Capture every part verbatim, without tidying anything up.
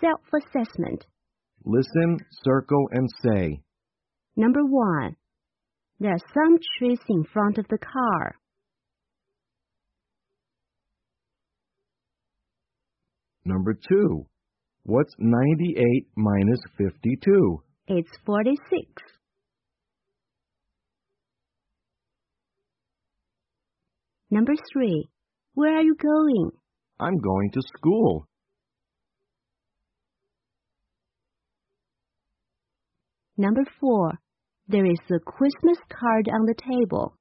self-assessment. Listen, circle, and say. Number one. There are some trees in front of the car. Number two. What's ninety-eight minus fifty-two? It's forty-six. Number three. Where are you going? I'm going to school. Number four. There is a Christmas card on the table.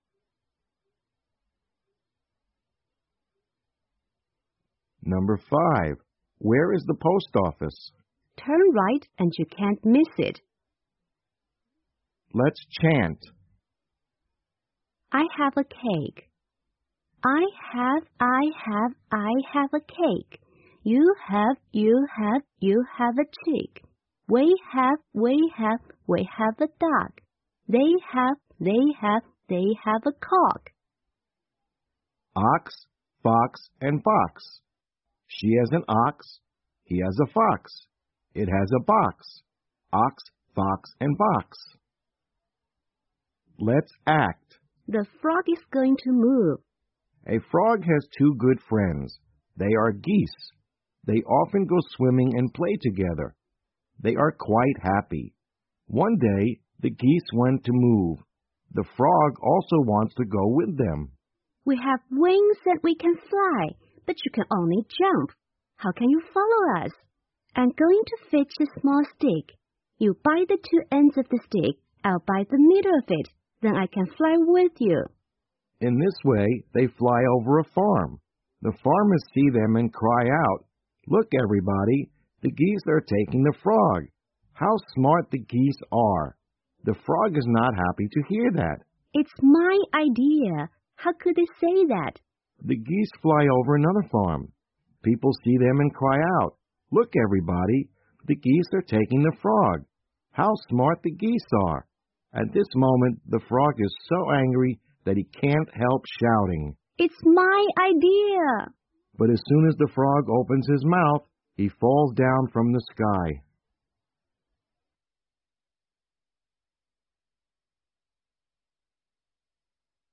Number five. Where is the post office? Turn right and you can't miss it. Let's chant. I have a cake. I have, I have, I have a cake. You have, you have, you have a chick. We have, we have, we have a dog. They have, they have, they have a cock. Ox, fox, and fox. She has an ox. He has a fox. It has a box. Ox, fox, and box. Let's act. The frog is going to move. A frog has two good friends. They are geese. They often go swimming and play together. They are quite happy. One day, the geese went to move. The frog also wants to go with them. We have wings and we can fly, but you can only jump. How can you follow us? I'm going to fetch a small stick. You bite the two ends of the stick. I'll bite the middle of it. Then I can fly with you. In this way, they fly over a farm. The farmers see them and cry out, "Look, everybody, the geese are taking the frog. How smart the geese are." The frog is not happy to hear that. It's my idea. How could they say that? The geese fly over another farm. People see them and cry out, "Look, everybody, the geese are taking the frog. How smart the geese are." At this moment, the frog is so angry that he can't help shouting. It's my idea. But as soon as the frog opens his mouth, he falls down from the sky.